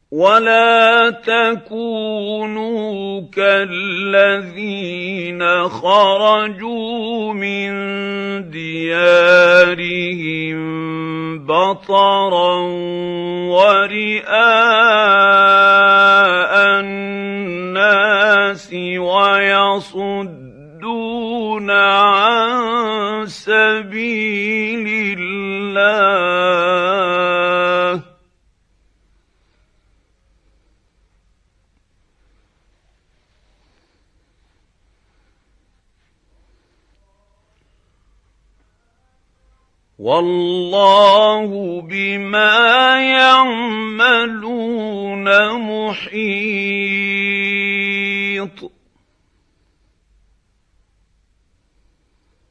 ولا تكونوا كالذين خرجوا من ديارهم بطرا ورئاء الناس ويصدون عن سبيل الله. والله بما يعملون محيط.